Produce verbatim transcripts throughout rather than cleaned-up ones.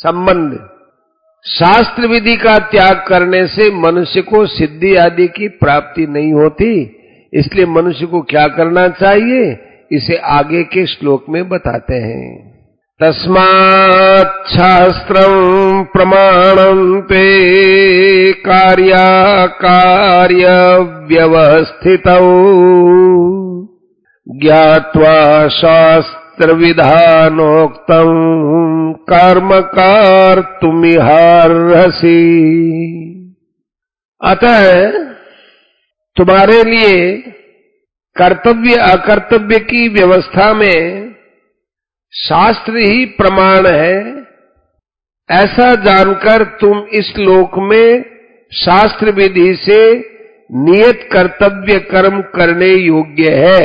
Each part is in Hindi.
संबंध। शास्त्र विधि का त्याग करने से मनुष्य को सिद्धि आदि की प्राप्ति नहीं होती, इसलिए मनुष्य को क्या करना चाहिए, इसे आगे के श्लोक में बताते हैं। तस्मात् शास्त्रं प्रमाणं ते कार्याकार्य व्यवस्थितौ ज्ञात्वा शास्त्र विधानोक्तं कर्म कर्तुमिहार्हसि। अतः तुम्हारे लिए कर्तव्य अकर्तव्य की व्यवस्था में शास्त्र ही प्रमाण है, ऐसा जानकर तुम इस लोक में शास्त्र विधि से नियत कर्तव्य कर्म करने योग्य है,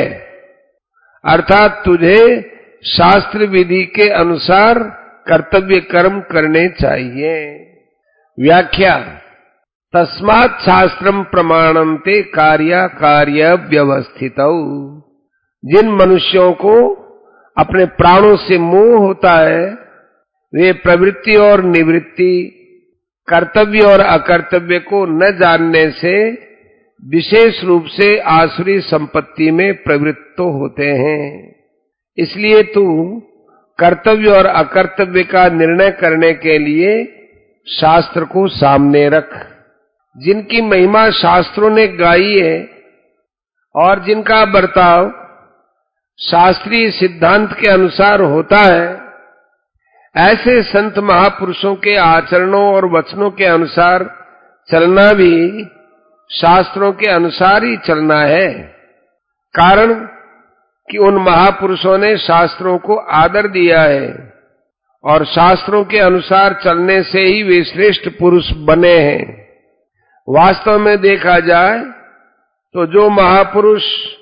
अर्थात तुझे शास्त्र विधि के अनुसार कर्तव्य कर्म करने चाहिए। व्याख्या। तस्मात् शास्त्रम प्रमाणं ते कार्य कार्य व्यवस्थितौ। जिन मनुष्यों को अपने प्राणों से मोह होता है, वे प्रवृत्ति और निवृत्ति, कर्तव्य और अकर्तव्य को न जानने से विशेष रूप से आसुरी संपत्ति में प्रवृत्त होते हैं। इसलिए तू कर्तव्य और अकर्तव्य का निर्णय करने के लिए शास्त्र को सामने रख। जिनकी महिमा शास्त्रों ने गाई है और जिनका बर्ताव शास्त्रीय सिद्धांत के अनुसार होता है, ऐसे संत महापुरुषों के आचरणों और वचनों के अनुसार चलना भी शास्त्रों के अनुसार ही चलना है। कारण कि उन महापुरुषों ने शास्त्रों को आदर दिया है और शास्त्रों के अनुसार चलने से ही वे श्रेष्ठ पुरुष बने हैं। वास्तव में देखा जाए तो जो महापुरुष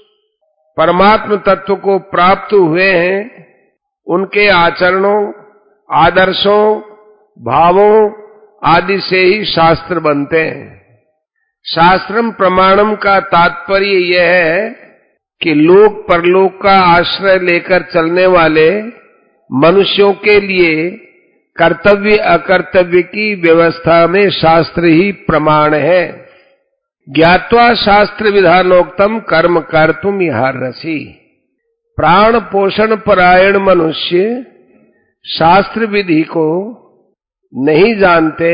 परमात्म तत्व को प्राप्त हुए हैं, उनके आचरणों, आदर्शों, भावों आदि से ही शास्त्र बनते हैं। शास्त्रम प्रमाणम का तात्पर्य यह है कि लोक परलोक का आश्रय लेकर चलने वाले मनुष्यों के लिए कर्तव्य अकर्तव्य की व्यवस्था में शास्त्र ही प्रमाण है। ज्ञात्वा शास्त्र विधानोक्तम कर्म कर्तुम इहार्हसि। प्राण पोषण परायण मनुष्य शास्त्र विधि को नहीं जानते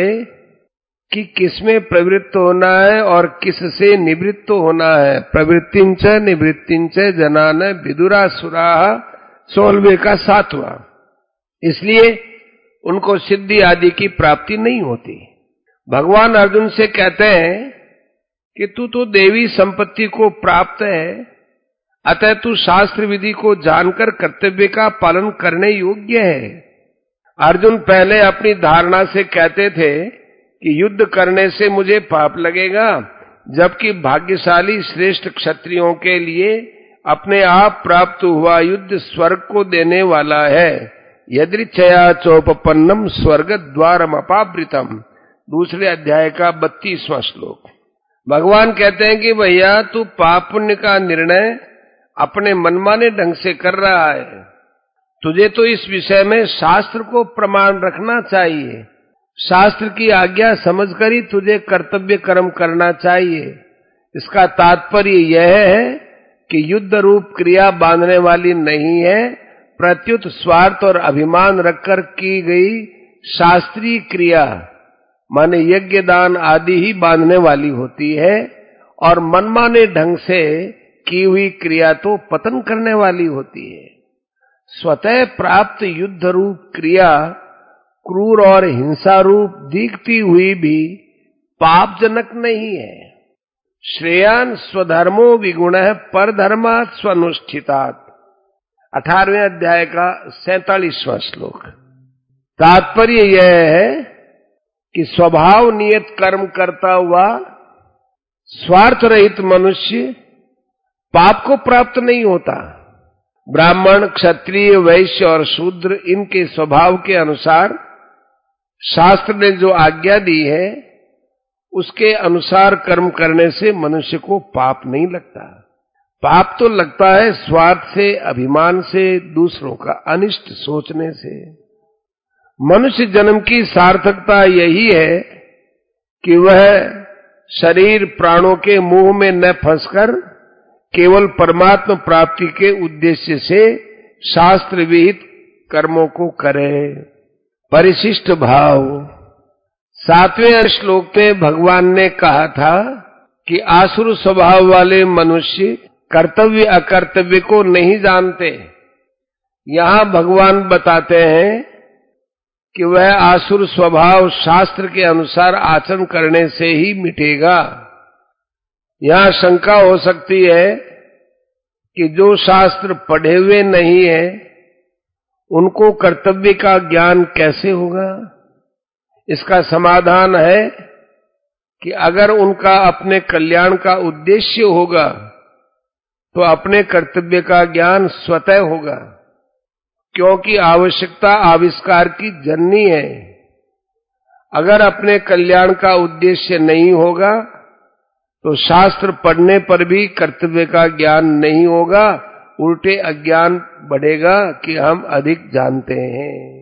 कि किसमें प्रवृत्त होना है और किससे निवृत्त होना है। प्रवृत्तिंच निवृत्तिंच जनान विदुरासुराः, सोलहवें का सातवां। इसलिए उनको सिद्धि आदि की प्राप्ति नहीं होती। भगवान अर्जुन से कहते हैं कि तू तो देवी संपत्ति को प्राप्त है, अतः तू शास्त्र विधि को जानकर कर्तव्य का पालन करने योग्य है। अर्जुन पहले अपनी धारणा से कहते थे कि युद्ध करने से मुझे पाप लगेगा, जबकि भाग्यशाली श्रेष्ठ क्षत्रियों के लिए अपने आप प्राप्त हुआ युद्ध स्वर्ग को देने वाला है। यदृच्छया चोपपन्नम स्वर्ग द्वारम अपावृतम, दूसरे अध्याय का बत्तीसवां श्लोक। भगवान कहते हैं कि भैया तू पाप पुण्य का निर्णय अपने मनमाने ढंग से कर रहा है, तुझे तो इस विषय में शास्त्र को प्रमाण रखना चाहिए। शास्त्र की आज्ञा समझकर ही तुझे कर्तव्य कर्म करना चाहिए। इसका तात्पर्य यह है कि युद्ध रूप क्रिया बांधने वाली नहीं है, प्रत्युत स्वार्थ और अभिमान रखकर की गई शास्त्रीय क्रिया माने यज्ञ दान आदि ही बांधने वाली होती है, और मनमाने ढंग से की हुई क्रिया तो पतन करने वाली होती है। स्वतः प्राप्त युद्ध रूप क्रिया क्रूर और हिंसा रूप दिखती हुई भी पापजनक नहीं है। श्रेयान स्वधर्मो विगुणः परधर्मात् स्वनुष्ठितात्, अठारहवें अध्याय का सैतालीसवां श्लोक। तात्पर्य यह है कि स्वभाव नियत कर्म करता हुआ स्वार्थ रहित मनुष्य पाप को प्राप्त नहीं होता। ब्राह्मण, क्षत्रिय, वैश्य और शूद्र, इनके स्वभाव के अनुसार शास्त्र ने जो आज्ञा दी है, उसके अनुसार कर्म करने से मनुष्य को पाप नहीं लगता। पाप तो लगता है स्वार्थ से, अभिमान से, दूसरों का अनिष्ट सोचने से। मनुष्य जन्म की सार्थकता यही है कि वह शरीर प्राणों के मोह में न फंसकर केवल परमात्मा प्राप्ति के उद्देश्य से शास्त्र विहित कर्मों को करे। परिशिष्ट भाव। सातवें श्लोक में भगवान ने कहा था कि आसुर स्वभाव वाले मनुष्य कर्तव्य अकर्तव्य को नहीं जानते। यहां भगवान बताते हैं कि वह आसुर स्वभाव शास्त्र के अनुसार आचरण करने से ही मिटेगा। यहां शंका हो सकती है कि जो शास्त्र पढ़े हुए नहीं है उनको कर्तव्य का ज्ञान कैसे होगा। इसका समाधान है कि अगर उनका अपने कल्याण का उद्देश्य होगा तो अपने कर्तव्य का ज्ञान स्वतः होगा, क्योंकि आवश्यकता आविष्कार की जननी है। अगर अपने कल्याण का उद्देश्य नहीं होगा तो शास्त्र पढ़ने पर भी कर्तव्य का ज्ञान नहीं होगा, उल्टे अज्ञान बढ़ेगा कि हम अधिक जानते हैं।